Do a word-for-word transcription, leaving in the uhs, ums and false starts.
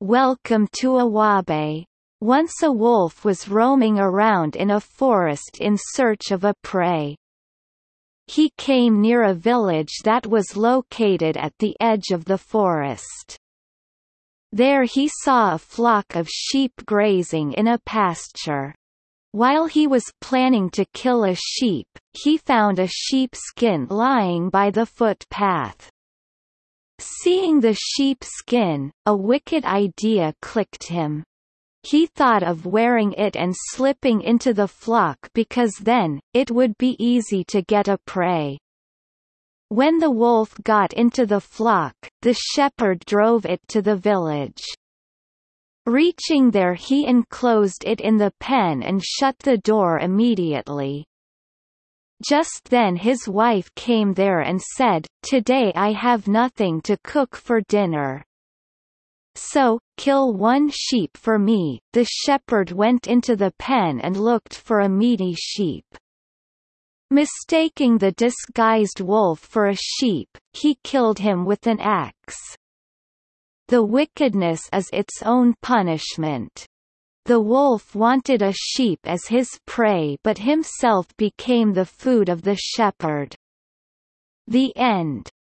Welcome to Awabe. Once a wolf was roaming around in a forest in search of a prey. He came near a village that was located at the edge of the forest. There he saw a flock of sheep grazing in a pasture. While he was planning to kill a sheep, he found a sheep skin lying by the footpath. Seeing the sheep skin, a wicked idea clicked him. He thought of wearing it and slipping into the flock because then, it would be easy to get a prey. When the wolf got into the flock, the shepherd drove it to the village. Reaching there, he enclosed it in the pen and shut the door immediately. Just then his wife came there and said, "Today I have nothing to cook for dinner. So, kill one sheep for me." The shepherd went into the pen and looked for a meaty sheep. Mistaking the disguised wolf for a sheep, he killed him with an axe. The wickedness is its own punishment. The wolf wanted a sheep as his prey but himself became the food of the shepherd. The end.